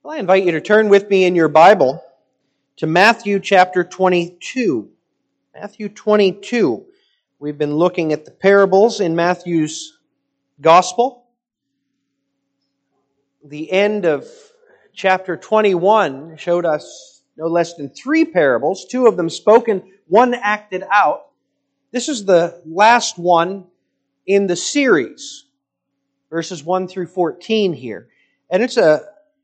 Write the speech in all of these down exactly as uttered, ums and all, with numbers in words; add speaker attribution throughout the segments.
Speaker 1: Well, I invite you to turn with me in your Bible to Matthew chapter twenty-two. Matthew twenty-two. We've been looking at the parables in Matthew's Gospel. The end of chapter twenty-one showed us no less than three parables, two of them spoken, one acted out. This is the last one in the series, verses one through fourteen here. And it's a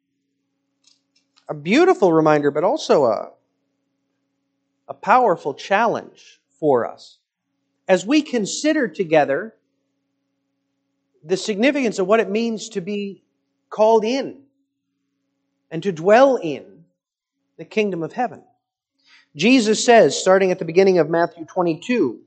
Speaker 1: A beautiful reminder, but also a, a powerful challenge for us as we consider together the significance of what it means to be called in and to dwell in the kingdom of heaven. Jesus says, starting at the beginning of Matthew twenty-two,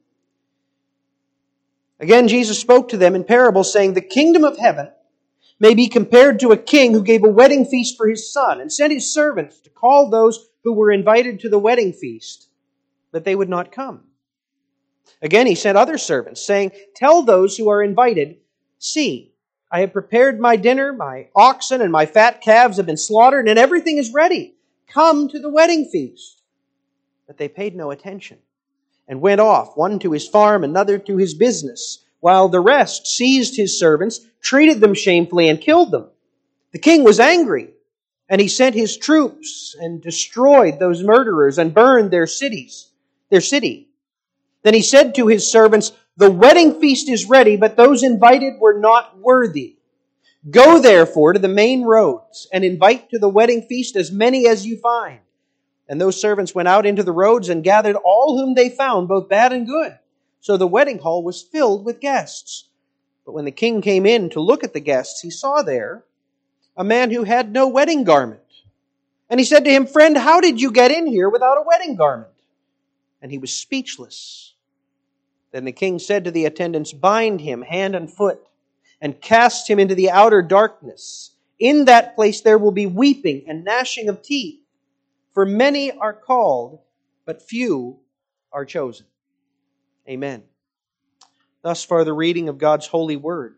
Speaker 1: again Jesus spoke to them in parables, saying, "The kingdom of heaven may be compared to a king who gave a wedding feast for his son and sent his servants to call those who were invited to the wedding feast, but they would not come. Again, he sent other servants, saying, 'Tell those who are invited, see, I have prepared my dinner, my oxen and my fat calves have been slaughtered, and everything is ready. Come to the wedding feast.' But they paid no attention and went off, one to his farm, another to his business, while the rest seized his servants, treated them shamefully, and killed them. The king was angry, and he sent his troops and destroyed those murderers and burned their cities, their city. Then he said to his servants, 'The wedding feast is ready, but those invited were not worthy. Go therefore to the main roads and invite to the wedding feast as many as you find.' And those servants went out into the roads and gathered all whom they found, both bad and good. So the wedding hall was filled with guests. But when the king came in to look at the guests, he saw there a man who had no wedding garment. And he said to him, 'Friend, how did you get in here without a wedding garment?' And he was speechless. Then the king said to the attendants, 'Bind him hand and foot, and cast him into the outer darkness. In that place there will be weeping and gnashing of teeth. For many are called, but few are chosen.'" Amen. Thus far the reading of God's holy word.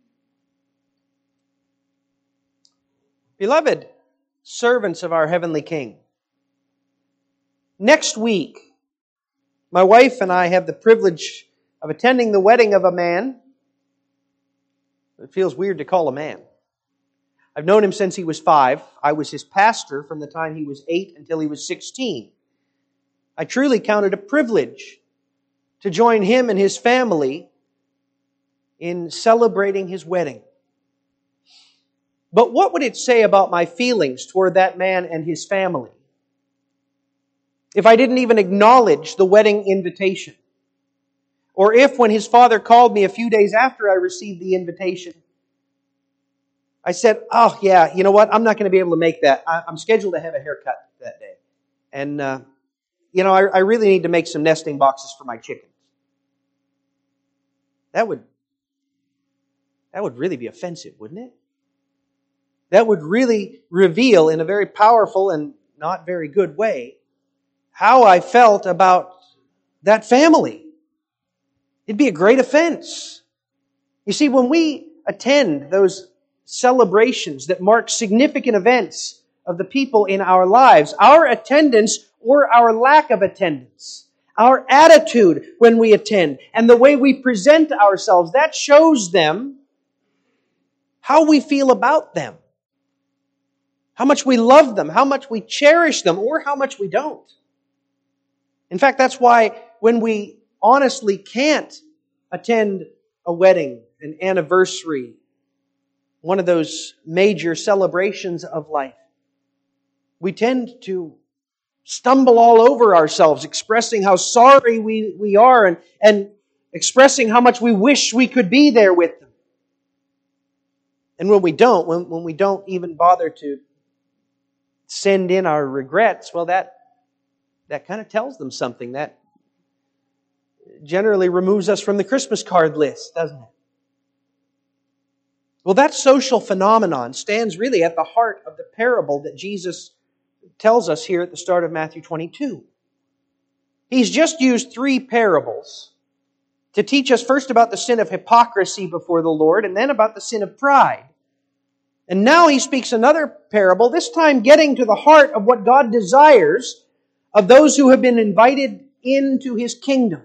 Speaker 1: Beloved servants of our heavenly King, next week, my wife and I have the privilege of attending the wedding of a man. It feels weird to call a man. I've known him since he was five. I was his pastor from the time he was eight until he was sixteen. I truly count it a privilege to join him and his family in celebrating his wedding. But what would it say about my feelings toward that man and his family if I didn't even acknowledge the wedding invitation? Or if, when his father called me a few days after I received the invitation, I said, "Oh yeah, you know what? I'm not going to be able to make that. I'm scheduled to have a haircut that day. And, uh, you know, I, I really need to make some nesting boxes for my chickens." That would, that would really be offensive, wouldn't it? That would really reveal in a very powerful and not very good way how I felt about that family. It'd be a great offense. You see, when we attend those celebrations that mark significant events of the people in our lives, our attendance or our lack of attendance, our attitude when we attend, and the way we present ourselves, that shows them how we feel about them. How much we love them, how much we cherish them, or how much we don't. In fact, that's why when we honestly can't attend a wedding, an anniversary, one of those major celebrations of life, we tend to stumble all over ourselves, expressing how sorry we, we are and, and expressing how much we wish we could be there with them. And when we don't, when, when we don't even bother to send in our regrets, well, that, that kind of tells them something. That generally removes us from the Christmas card list, doesn't it? Well, that social phenomenon stands really at the heart of the parable that Jesus tells us here at the start of Matthew twenty-two. He's just used three parables to teach us first about the sin of hypocrisy before the Lord and then about the sin of pride. And now he speaks another parable, this time getting to the heart of what God desires of those who have been invited into His kingdom.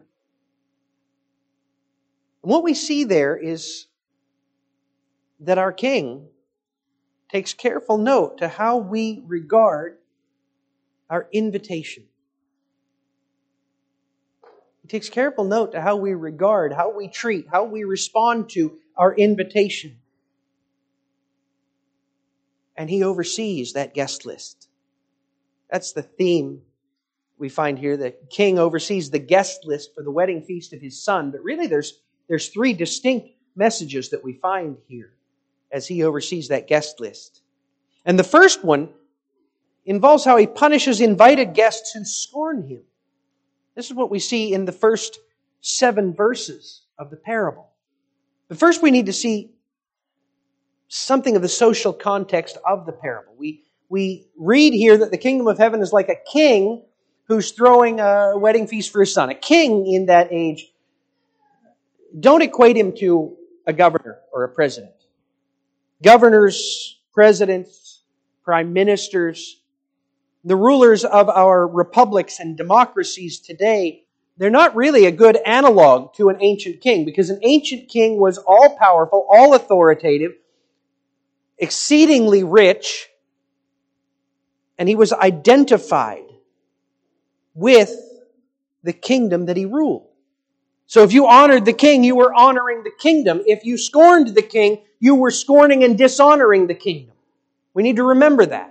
Speaker 1: And what we see there is that our King takes careful note to how we regard our invitation. He takes careful note to how we regard, how we treat, how we respond to our invitation. And He oversees that guest list. That's the theme we find here. The King oversees the guest list for the wedding feast of His Son. But really there's, there's three distinct messages that we find here as He oversees that guest list. And the first one involves how He punishes invited guests who scorn Him. This is what we see in the first seven verses of the parable. But first we need to see something of the social context of the parable. We, we read here that the kingdom of heaven is like a king who's throwing a wedding feast for his son. A king in that age, don't equate him to a governor or a president. Governors, presidents, prime ministers, the rulers of our republics and democracies today, they're not really a good analog to an ancient king, because an ancient king was all-powerful, all-authoritative, exceedingly rich, and he was identified with the kingdom that he ruled. So if you honored the king, you were honoring the kingdom. If you scorned the king, you were scorning and dishonoring the kingdom. We need to remember that.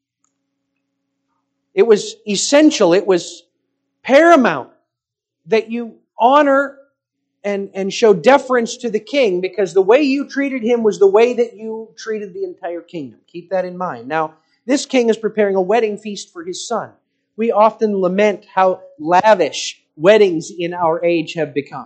Speaker 1: It was essential, it was paramount that you honor and, and show deference to the king, because the way you treated him was the way that you treated the entire kingdom. Keep that in mind. Now, this king is preparing a wedding feast for his son. We often lament how lavish weddings in our age have become.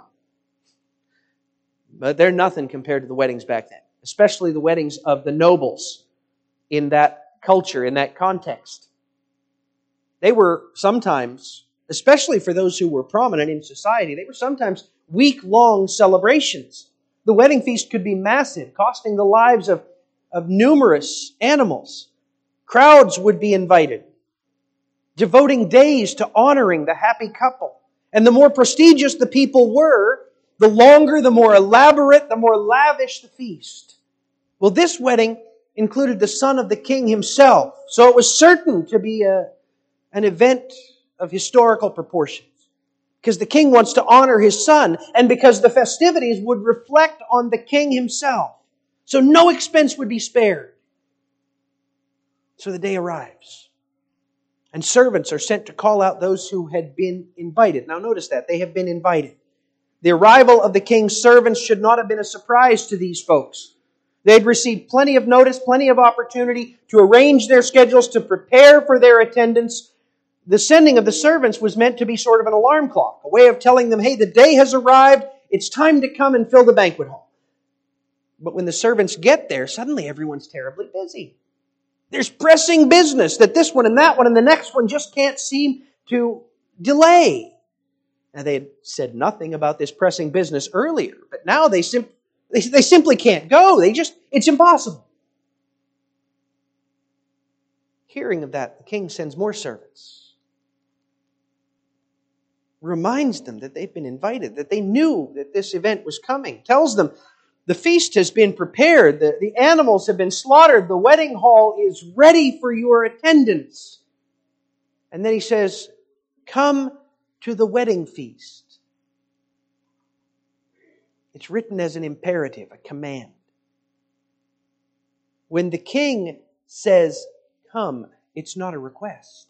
Speaker 1: But they're nothing compared to the weddings back then, especially the weddings of the nobles in that culture, in that context. They were sometimes, especially for those who were prominent in society, they were sometimes week-long celebrations. The wedding feast could be massive, costing the lives of, of numerous animals. Crowds would be invited, devoting days to honoring the happy couple. And the more prestigious the people were, the longer, the more elaborate, the more lavish the feast. Well, this wedding included the son of the king himself, so it was certain to be a an event of historical proportions, because the king wants to honor his son, and because the festivities would reflect on the king himself. So no expense would be spared. So the day arrives, and servants are sent to call out those who had been invited. Now notice that, they have been invited. The arrival of the king's servants should not have been a surprise to these folks. They'd received plenty of notice, plenty of opportunity to arrange their schedules, to prepare for their attendance. The sending of the servants was meant to be sort of an alarm clock, a way of telling them, hey, the day has arrived, it's time to come and fill the banquet hall. But when the servants get there, suddenly everyone's terribly busy. There's pressing business that this one and that one and the next one just can't seem to delay. Now, they had said nothing about this pressing business earlier, but now they, sim- they, they simply can't go. They just, it's impossible. Hearing of that, the king sends more servants. Reminds them that they've been invited, that they knew that this event was coming. Tells them the feast has been prepared, the, the animals have been slaughtered, the wedding hall is ready for your attendance. And then he says, come to the wedding feast. It's written as an imperative, a command. When the king says, come, it's not a request.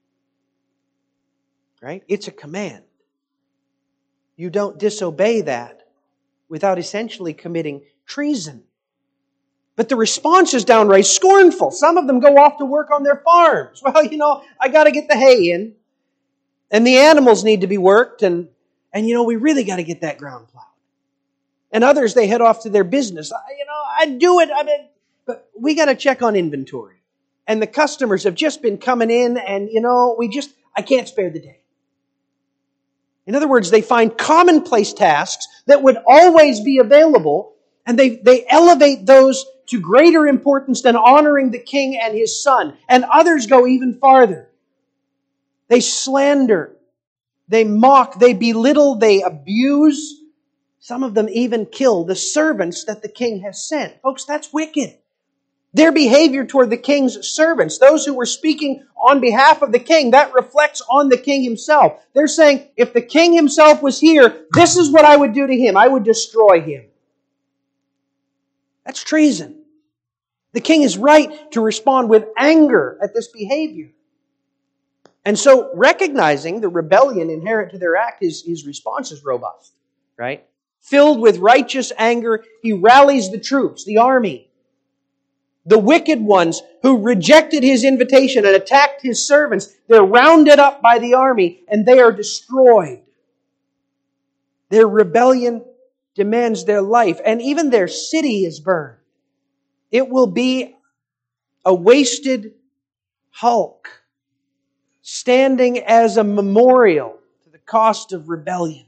Speaker 1: Right? It's a command. You don't disobey that without essentially committing treason. But the response is downright scornful. Some of them go off to work on their farms. Well, you know, I got to get the hay in. And the animals need to be worked. And, and you know, we really got to get that ground plowed. And others, they head off to their business. I, you know, I'd do it. I mean, but we got to check on inventory. And the customers have just been coming in. And, you know, we just, I can't spare the day. In other words, they find commonplace tasks that would always be available, and they, they elevate those to greater importance than honoring the king and his son. And others go even farther. They slander, they mock, they belittle, they abuse. Some of them even kill the servants that the king has sent. Folks, that's wicked. Their behavior toward the king's servants, those who were speaking on behalf of the king, that reflects on the king himself. They're saying, if the king himself was here, this is what I would do to him. I would destroy him. That's treason. The king is right to respond with anger at this behavior. And so, recognizing the rebellion inherent to their act, his, his response is robust, right? Filled with righteous anger, he rallies the troops, the army. The wicked ones who rejected his invitation and attacked his servants, they're rounded up by the army and they are destroyed. Their rebellion demands their life, and even their city is burned. It will be a wasted hulk, standing as a memorial to the cost of rebellion.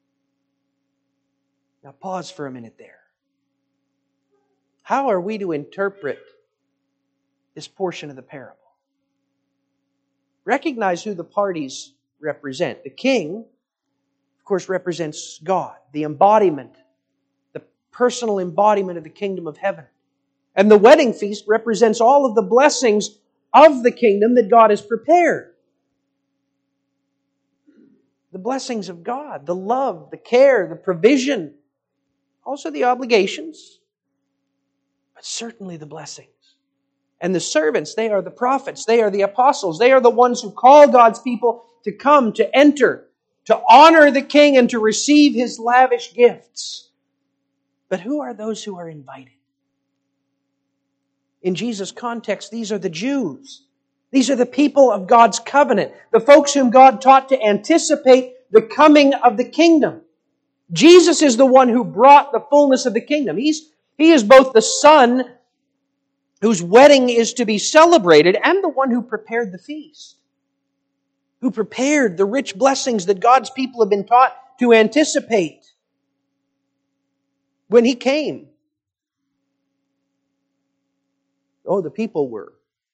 Speaker 1: Now pause for a minute there. How are we to interpret this portion of the parable? Recognize who the parties represent. The king, of course, represents God, the embodiment, the personal embodiment of the kingdom of heaven. And the wedding feast represents all of the blessings of the kingdom that God has prepared. The blessings of God, the love, the care, the provision, also the obligations, but certainly the blessings. And the servants, they are the prophets, they are the apostles, they are the ones who call God's people to come, to enter, to honor the king and to receive his lavish gifts. But who are those who are invited? In Jesus' context, these are the Jews. These are the people of God's covenant, the folks whom God taught to anticipate the coming of the kingdom. Jesus is the one who brought the fullness of the kingdom. He's, he is both the Son whose wedding is to be celebrated and the one who prepared the feast, who prepared the rich blessings that God's people have been taught to anticipate when He came. Oh, the people were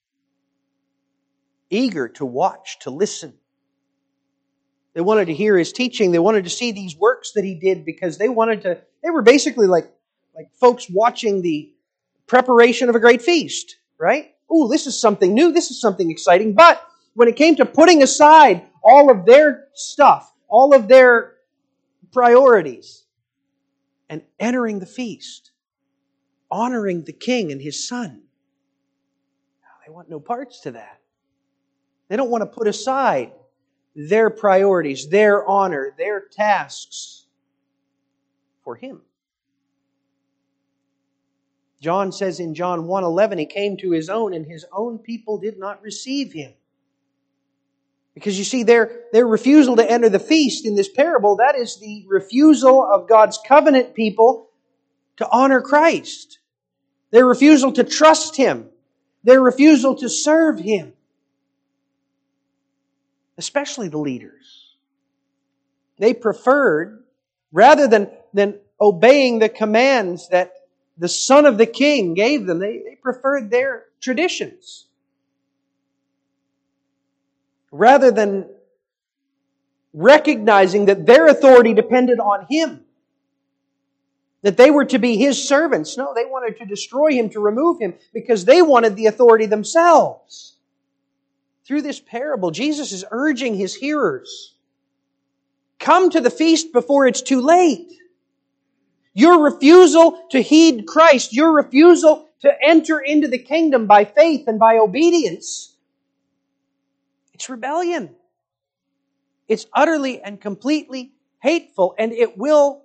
Speaker 1: eager to watch, to listen. They wanted to hear His teaching. They wanted to see these works that He did because they wanted to, they were basically like, like folks watching the preparation of a great feast, right? Oh, this is something new. This is something exciting. But when it came to putting aside all of their stuff, all of their priorities, and entering the feast, honoring the King and His Son, they want no parts to that. They don't want to put aside their priorities, their honor, their tasks for Him. John says in John one eleven, He came to His own, and His own people did not receive Him. Because you see, their, their refusal to enter the feast in this parable, that is the refusal of God's covenant people to honor Christ. Their refusal to trust Him. Their refusal to serve Him. Especially the leaders. They preferred, rather than, than obeying the commands that the Son of the King gave them, they, they preferred their traditions. Rather than recognizing that their authority depended on Him. That they were to be His servants. No, they wanted to destroy Him, to remove Him, because they wanted the authority themselves. Through this parable, Jesus is urging His hearers, come to the feast before it's too late. Your refusal to heed Christ, your refusal to enter into the kingdom by faith and by obedience, it's rebellion. It's utterly and completely hateful, and it will,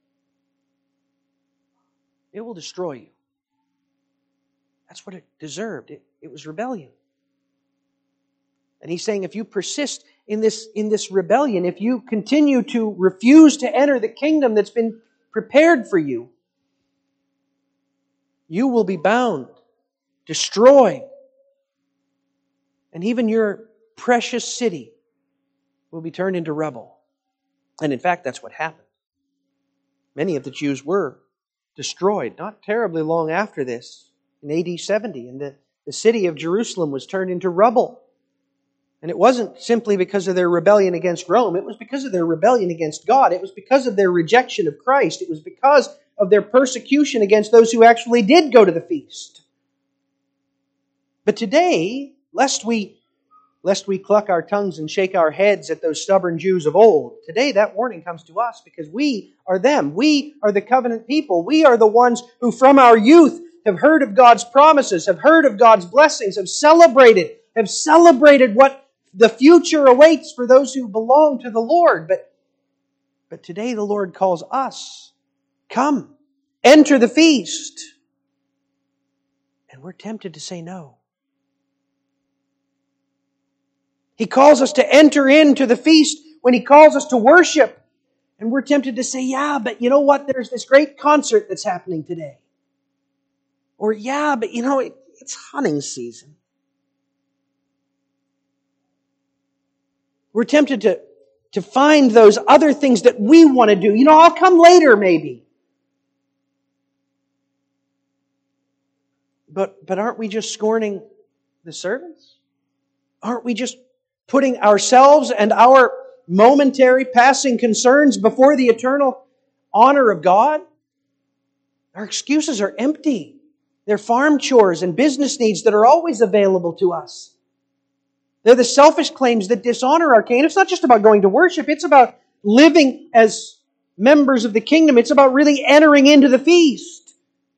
Speaker 1: it will destroy you. That's what it deserved. It, it was rebellion. And He's saying if you persist in this, in this rebellion, if you continue to refuse to enter the kingdom that's been prepared for you, you will be bound, destroyed, and even your precious city will be turned into rubble. And in fact, that's what happened. Many of the Jews were destroyed, not terribly long after this. in A D seventy, and the, the city of Jerusalem was turned into rubble. And it wasn't simply because of their rebellion against Rome. It was because of their rebellion against God. It was because of their rejection of Christ. It was because of their persecution against those who actually did go to the feast. But today, lest we, lest we cluck our tongues and shake our heads at those stubborn Jews of old, today that warning comes to us because we are them. We are the covenant people. We are the ones who from our youth have heard of God's promises, have heard of God's blessings, have celebrated, have celebrated what the future awaits for those who belong to the Lord. But, but today the Lord calls us, come, enter the feast. And we're tempted to say no. He calls us to enter into the feast when He calls us to worship. And we're tempted to say, yeah, but you know what? There's this great concert that's happening today. Or, yeah, but you know, it, it's hunting season. We're tempted to, to find those other things that we want to do. You know, I'll come later maybe. But, but aren't we just scorning the servants? Aren't we just putting ourselves and our momentary passing concerns before the eternal honor of God? Our excuses are empty. They're farm chores and business needs that are always available to us. They're the selfish claims that dishonor our King. It's not just about going to worship. It's about living as members of the kingdom. It's about really entering into the feast.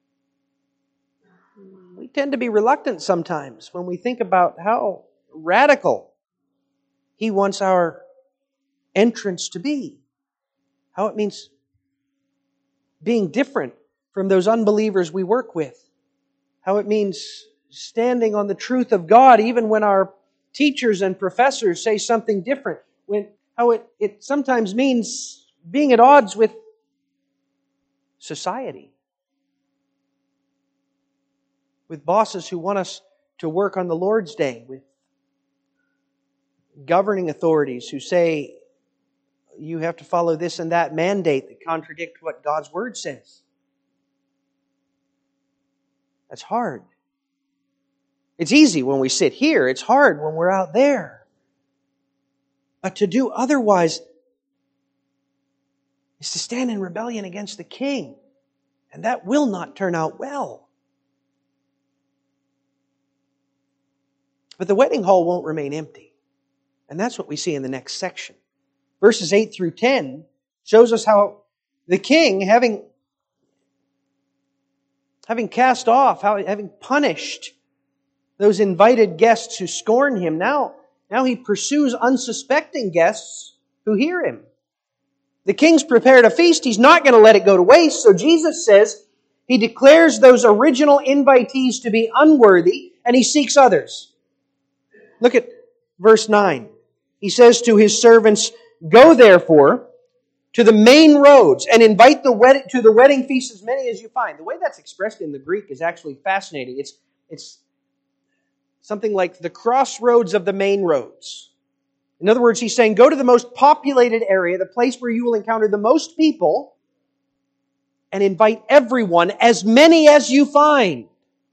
Speaker 1: We tend to be reluctant sometimes when we think about how radical He wants our entrance to be. How it means being different from those unbelievers we work with. How it means standing on the truth of God even when our teachers and professors say something different. When how it, it sometimes means being at odds with society. With bosses who want us to work on the Lord's Day. With governing authorities who say you have to follow this and that mandate that contradict what God's Word says. That's hard. It's easy when we sit here. It's hard when we're out there. But to do otherwise is to stand in rebellion against the King. And that will not turn out well. But the wedding hall won't remain empty. And that's what we see in the next section. Verses eight through ten shows us how the King, having, having cast off, how, having punished those invited guests who scorn Him, now, now He pursues unsuspecting guests who hear Him. The King's prepared a feast. He's not going to let it go to waste. So Jesus says He declares those original invitees to be unworthy and He seeks others. Look at verse nine. He says to His servants, "Go therefore to the main roads and invite the wed- to the wedding feast as many as you find." The way that's expressed in the Greek is actually fascinating. It's, it's something like the crossroads of the main roads. In other words, He's saying, go to the most populated area, the place where you will encounter the most people, and invite everyone, as many as you find.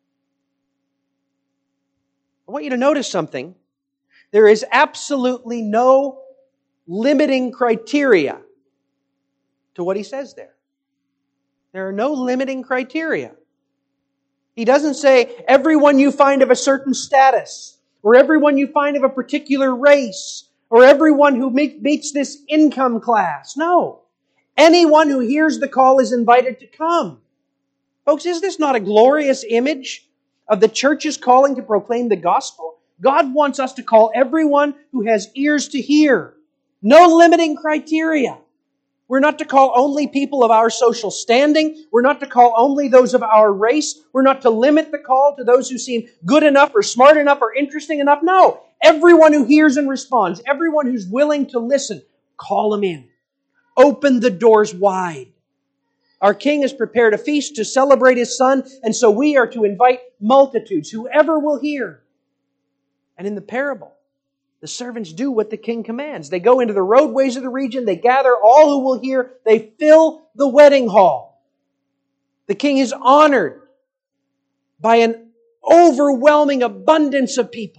Speaker 1: I want you to notice something. There is absolutely no limiting criteria to what He says there. There are no limiting criteria. He doesn't say everyone you find of a certain status, or everyone you find of a particular race, or everyone who meets this income class. No. Anyone who hears the call is invited to come. Folks, is this not a glorious image of the church's calling to proclaim the gospel? God wants us to call everyone who has ears to hear. No limiting criteria. We're not to call only people of our social standing. We're not to call only those of our race. We're not to limit the call to those who seem good enough or smart enough or interesting enough. No. Everyone who hears and responds, everyone who's willing to listen, call them in. Open the doors wide. Our King has prepared a feast to celebrate His Son, and so we are to invite multitudes, whoever will hear. And in the parable, the servants do what the King commands. They go into the roadways of the region. They gather all who will hear. They fill the wedding hall. The King is honored by an overwhelming abundance of people.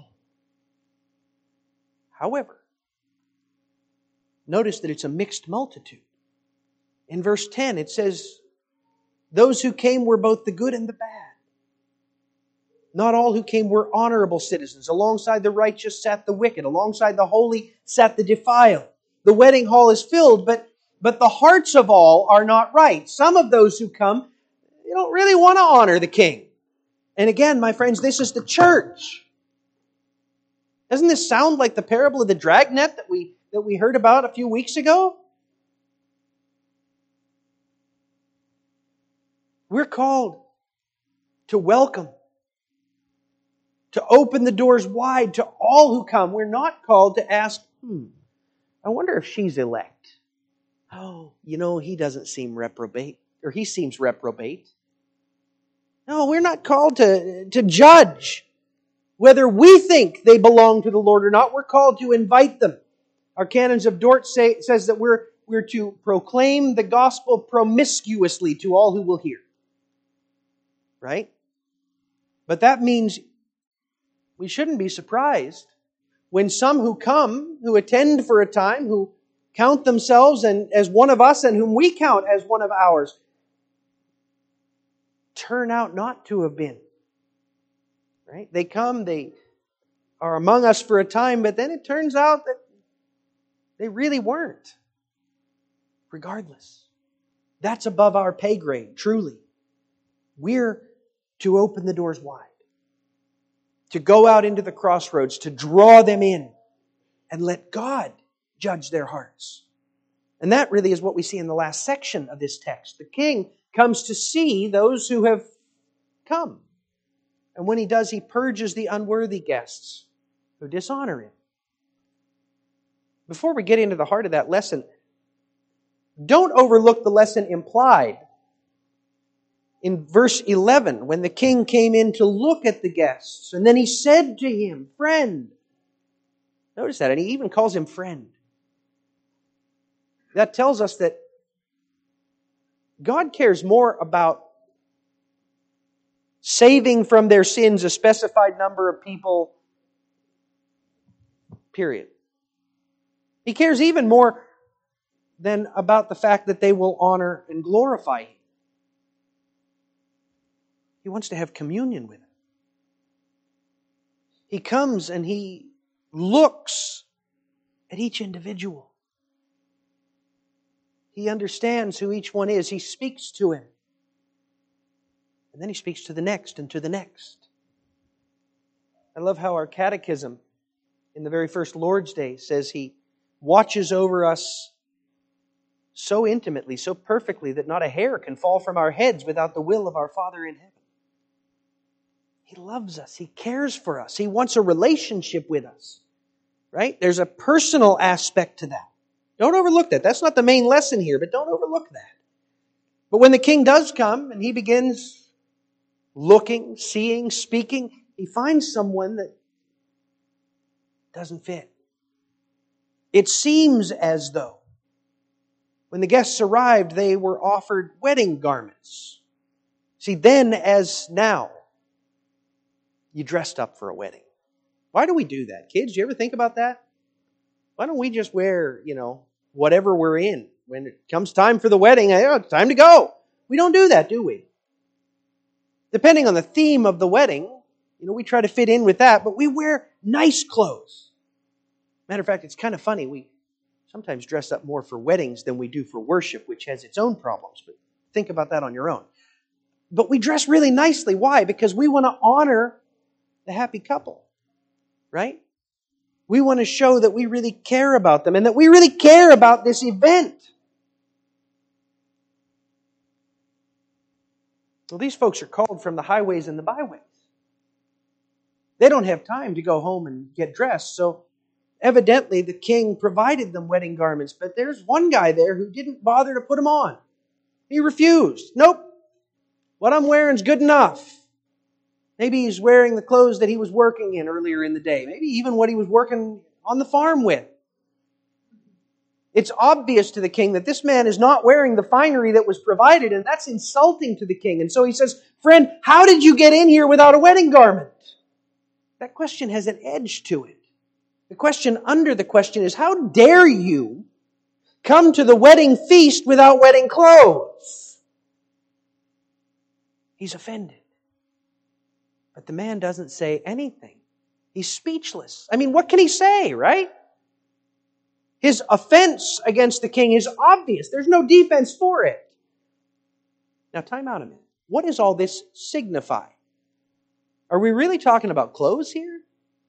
Speaker 1: However, notice that it's a mixed multitude. In verse ten it says, those who came were both the good and the bad. Not all who came were honorable citizens. Alongside the righteous sat the wicked. Alongside the holy sat the defiled. The wedding hall is filled, but, but the hearts of all are not right. Some of those who come, they don't really want to honor the king. And again, my friends, this is the church. Doesn't this sound like the parable of the dragnet that we, that we heard about a few weeks ago? We're called to welcome, to open the doors wide to all who come. We're not called to ask, hmm, I wonder if she's elect. Oh, you know, he doesn't seem reprobate, or he seems reprobate. No, we're not called to, to judge whether we think they belong to the Lord or not. We're called to invite them. Our canons of Dort say, says that we're, we're to proclaim the gospel promiscuously to all who will hear. Right? But that means we shouldn't be surprised when some who come, who attend for a time, who count themselves and as one of us and whom we count as one of ours, turn out not to have been. Right? They come, they are among us for a time, but then it turns out that they really weren't. Regardless. That's above our pay grade, truly. We're to open the doors wide. To go out into the crossroads, to draw them in, and let God judge their hearts. And that really is what we see in the last section of this text. The king comes to see those who have come. And when he does, he purges the unworthy guests who dishonor him. Before we get into the heart of that lesson, don't overlook the lesson implied in verse eleven, when the king came in to look at the guests, and then he said to him, friend. Notice that, and he even calls him friend. That tells us that God cares more about saving from their sins a specified number of people, period. He cares even more than about the fact that they will honor and glorify Him. He wants to have communion with Him. He comes and He looks at each individual. He understands who each one is. He speaks to him. And then He speaks to the next and to the next. I love how our catechism in the very first Lord's Day says He watches over us so intimately, so perfectly, that not a hair can fall from our heads without the will of our Father in heaven. He loves us. He cares for us. He wants a relationship with us. Right? There's a personal aspect to that. Don't overlook that. That's not the main lesson here, but don't overlook that. But when the king does come and he begins looking, seeing, speaking, he finds someone that doesn't fit. It seems as though when the guests arrived, they were offered wedding garments. See, then as now, you dressed up for a wedding. Why do we do that? Kids, do you ever think about that? Why don't we just wear, you know, whatever we're in? When it comes time for the wedding, oh, it's time to go. We don't do that, do we? Depending on the theme of the wedding, you know, we try to fit in with that, but we wear nice clothes. Matter of fact, it's kind of funny. We sometimes dress up more for weddings than we do for worship, which has its own problems. But think about that on your own. But we dress really nicely. Why? Because we want to honor the happy couple. Right? We want to show that we really care about them and that we really care about this event. Well, these folks are called from the highways and the byways. They don't have time to go home and get dressed, so evidently the king provided them wedding garments, but there's one guy there who didn't bother to put them on. He refused. Nope. What I'm wearing is good enough. Maybe he's wearing the clothes that he was working in earlier in the day. Maybe even what he was working on the farm with. It's obvious to the king that this man is not wearing the finery that was provided, and that's insulting to the king. And so he says, "Friend, how did you get in here without a wedding garment?" That question has an edge to it. The question under the question is, how dare you come to the wedding feast without wedding clothes? He's offended. But the man doesn't say anything. He's speechless. I mean, what can he say, right? His offense against the king is obvious. There's no defense for it. Now, time out a minute. What does all this signify? Are we really talking about clothes here?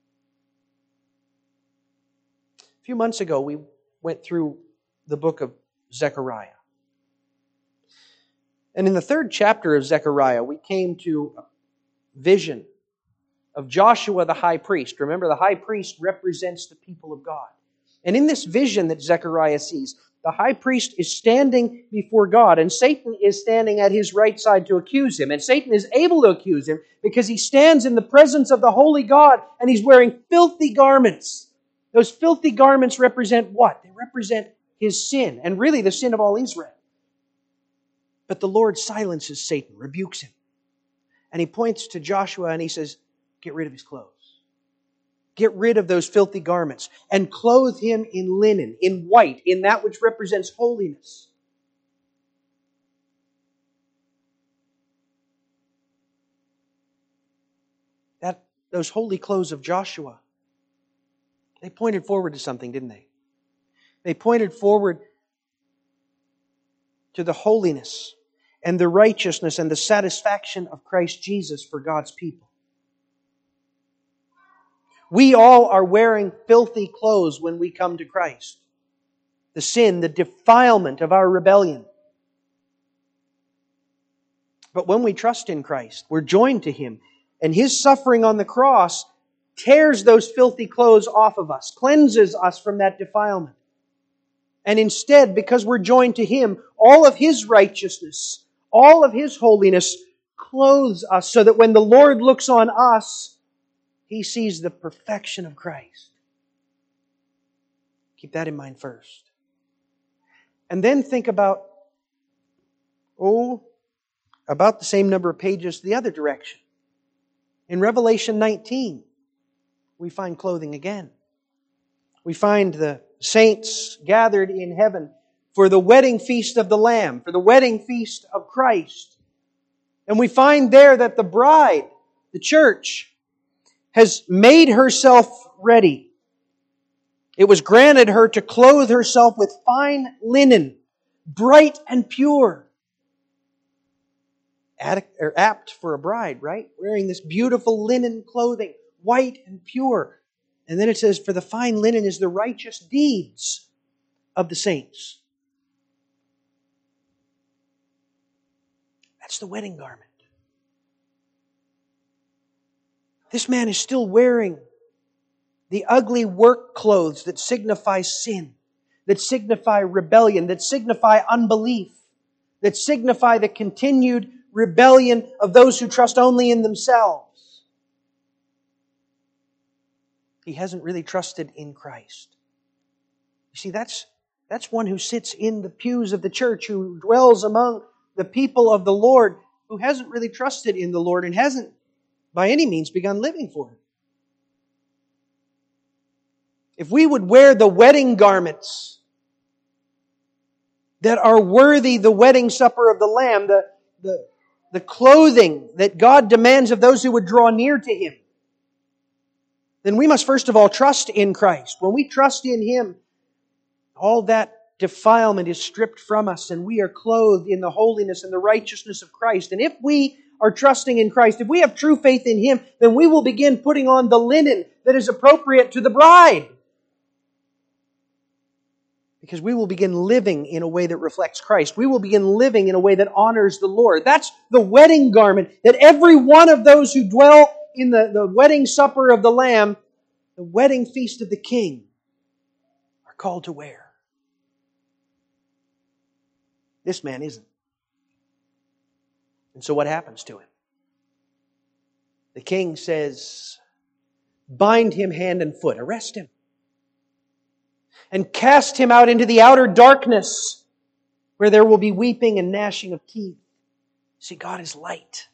Speaker 1: A few months ago, we went through the book of Zechariah. And in the third chapter of Zechariah, we came to a vision of Joshua the high priest. Remember, the high priest represents the people of God. And in this vision that Zechariah sees, the high priest is standing before God, and Satan is standing at his right side to accuse him. And Satan is able to accuse him because he stands in the presence of the holy God, and he's wearing filthy garments. Those filthy garments represent what? They represent his sin, and really the sin of all Israel. But the Lord silences Satan, rebukes him. And he points to Joshua and he says, get rid of his clothes. Get rid of those filthy garments and clothe him in linen, in white, in that which represents holiness. That, those holy clothes of Joshua, they pointed forward to something, didn't they? They pointed forward to the holiness and the righteousness and the satisfaction of Christ Jesus for God's people. We all are wearing filthy clothes when we come to Christ. The sin, the defilement of our rebellion. But when we trust in Christ, we're joined to Him, and His suffering on the cross tears those filthy clothes off of us, cleanses us from that defilement. And instead, because we're joined to Him, all of His righteousness, all of His holiness clothes us so that when the Lord looks on us, He sees the perfection of Christ. Keep that in mind first. And then think about, oh, about the same number of pages the other direction. In Revelation nineteen, we find clothing again. We find the saints gathered in heaven for the wedding feast of the Lamb, for the wedding feast of Christ. And we find there that the bride, the church, has made herself ready. It was granted her to clothe herself with fine linen, bright and pure. Apt for a bride, right? Wearing this beautiful linen clothing, white and pure. And then it says, for the fine linen is the righteous deeds of the saints. That's the wedding garment. This man is still wearing the ugly work clothes that signify sin, that signify rebellion, that signify unbelief, that signify the continued rebellion of those who trust only in themselves. He hasn't really trusted in Christ. You see, that's, that's one who sits in the pews of the church, who dwells among the people of the Lord, who hasn't really trusted in the Lord and hasn't by any means begun living for Him. If we would wear the wedding garments that are worthy the wedding supper of the Lamb, the, the, the clothing that God demands of those who would draw near to Him, then we must first of all trust in Christ. When we trust in Him, all that defilement is stripped from us and we are clothed in the holiness and the righteousness of Christ. And if we are trusting in Christ, if we have true faith in Him, then we will begin putting on the linen that is appropriate to the bride. Because we will begin living in a way that reflects Christ. We will begin living in a way that honors the Lord. That's the wedding garment that every one of those who dwell in the, the wedding supper of the Lamb, the wedding feast of the King, are called to wear. This man isn't. And so what happens to him? The king says, bind him hand and foot, arrest him. and cast him out into the outer darkness, where there will be weeping and gnashing of teeth. See, God is light.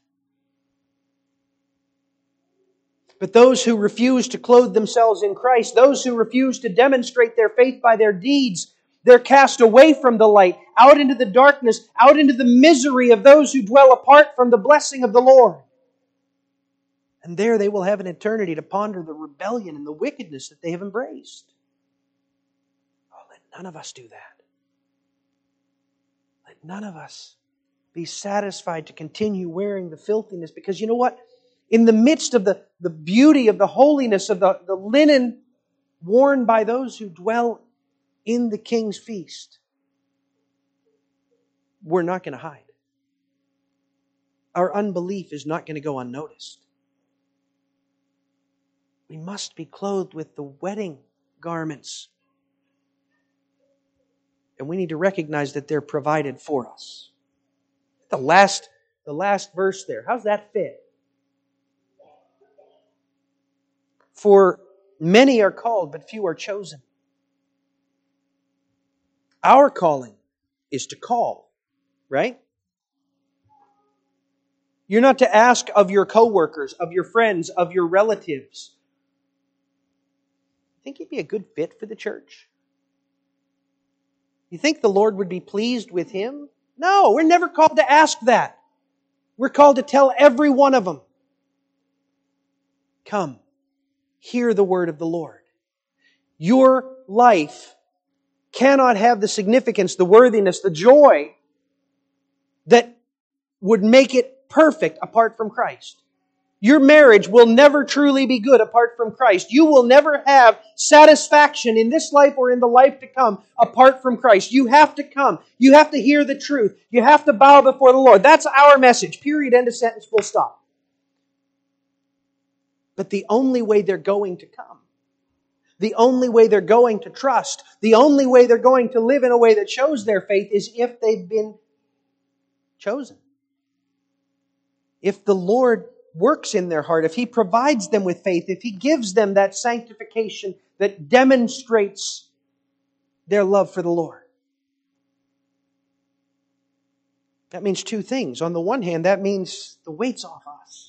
Speaker 1: But those who refuse to clothe themselves in Christ, those who refuse to demonstrate their faith by their deeds, they're cast away from the light, out into the darkness, out into the misery of those who dwell apart from the blessing of the Lord. And there they will have an eternity to ponder the rebellion and the wickedness that they have embraced. Oh, let none of us do that. Let none of us be satisfied to continue wearing the filthiness, because you know what? In the midst of the, the beauty of the holiness of the, the linen worn by those who dwell in the King's feast, we're not going to hide. Our unbelief is not going to go unnoticed. We must be clothed with the wedding garments. And we need to recognize that they're provided for us. The last, the last verse there, how's that fit? For many are called, but few are chosen. Our calling is to call, right? You're not to ask of your coworkers, of your friends, of your relatives. Think you'd be a good fit for the church? You think the Lord would be pleased with him? No, we're never called to ask that. We're called to tell every one of them, come, hear the word of the Lord. Your life cannot have the significance, the worthiness, the joy that would make it perfect apart from Christ. Your marriage will never truly be good apart from Christ. You will never have satisfaction in this life or in the life to come apart from Christ. You have to come. You have to hear the truth. You have to bow before the Lord. That's our message. Period. End of sentence. Full stop. But the only way they're going to come, the only way they're going to trust, the only way they're going to live in a way that shows their faith is if they've been chosen. If the Lord works in their heart, if He provides them with faith, if He gives them that sanctification that demonstrates their love for the Lord. That means two things. On the one hand, that means the weight's off us.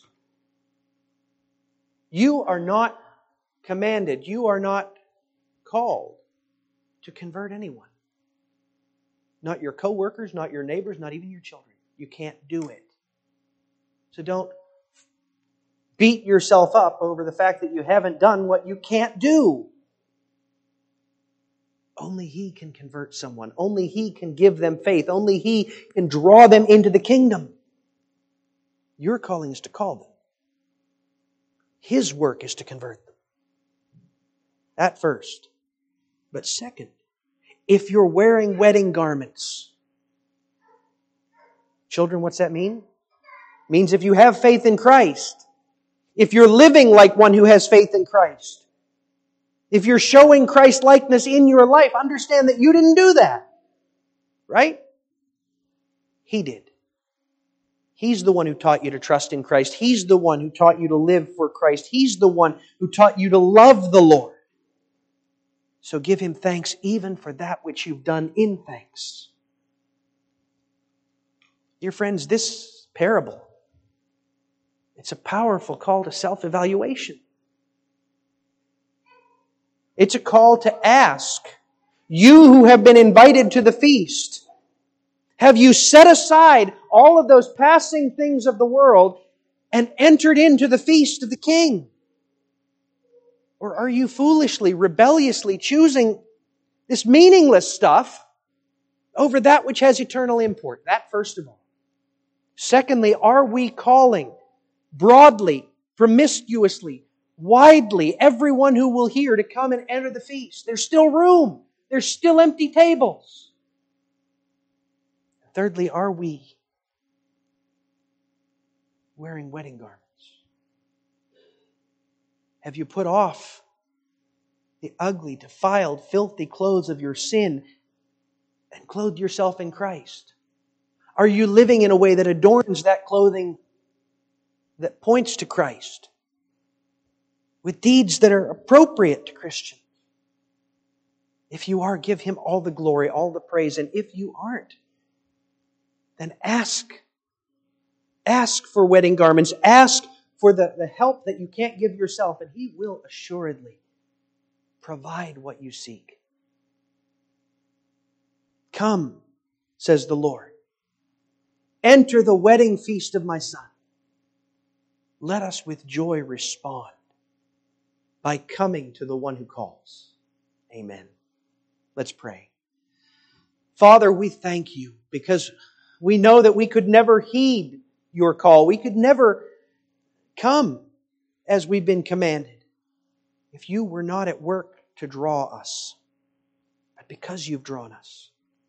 Speaker 1: You are not commanded, you are not called to convert anyone. Not your coworkers, not your neighbors, not even your children. You can't do it. So don't beat yourself up over the fact that you haven't done what you can't do. Only He can convert someone. Only He can give them faith. Only He can draw them into the kingdom. Your calling is to call them. His work is to convert them. At first. But second, if you're wearing wedding garments, children, what's that mean? It means if you have faith in Christ, if you're living like one who has faith in Christ, if you're showing Christ-likeness in your life, understand that you didn't do that. Right? He did. He's the one who taught you to trust in Christ. He's the one who taught you to live for Christ. He's the one who taught you to love the Lord. So give Him thanks even for that which you've done in thanks. Dear friends, this parable, it's a powerful call to self-evaluation. It's a call to ask, you who have been invited to the feast, have you set aside all of those passing things of the world and entered into the feast of the King? Or are you foolishly, rebelliously choosing this meaningless stuff over that which has eternal import? That first of all. Secondly, are we calling broadly, promiscuously, widely everyone who will hear to come and enter the feast? There's still room. There's still empty tables. Thirdly, are we wearing wedding garments? Have you put off the ugly, defiled, filthy clothes of your sin and clothed yourself in Christ? Are you living in a way that adorns that clothing that points to Christ with deeds that are appropriate to Christians? If you are, give Him all the glory, all the praise. And if you aren't, then ask. Ask for wedding garments. Ask for the, the help that you can't give yourself, and He will assuredly provide what you seek. Come, says the Lord. Enter the wedding feast of my Son. Let us with joy respond by coming to the one who calls. Amen. Let's pray. Father, we thank You because we know that we could never heed Your call. We could never come as we've been commanded if You were not at work to draw us. But because You've drawn us,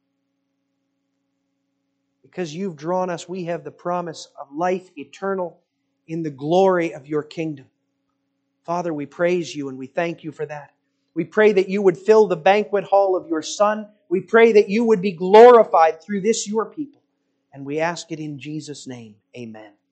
Speaker 1: because You've drawn us, we have the promise of life eternal in the glory of Your kingdom. Father, we praise You and we thank You for that. We pray that You would fill the banquet hall of Your Son. We pray that You would be glorified through this Your people. And we ask it in Jesus' name. Amen.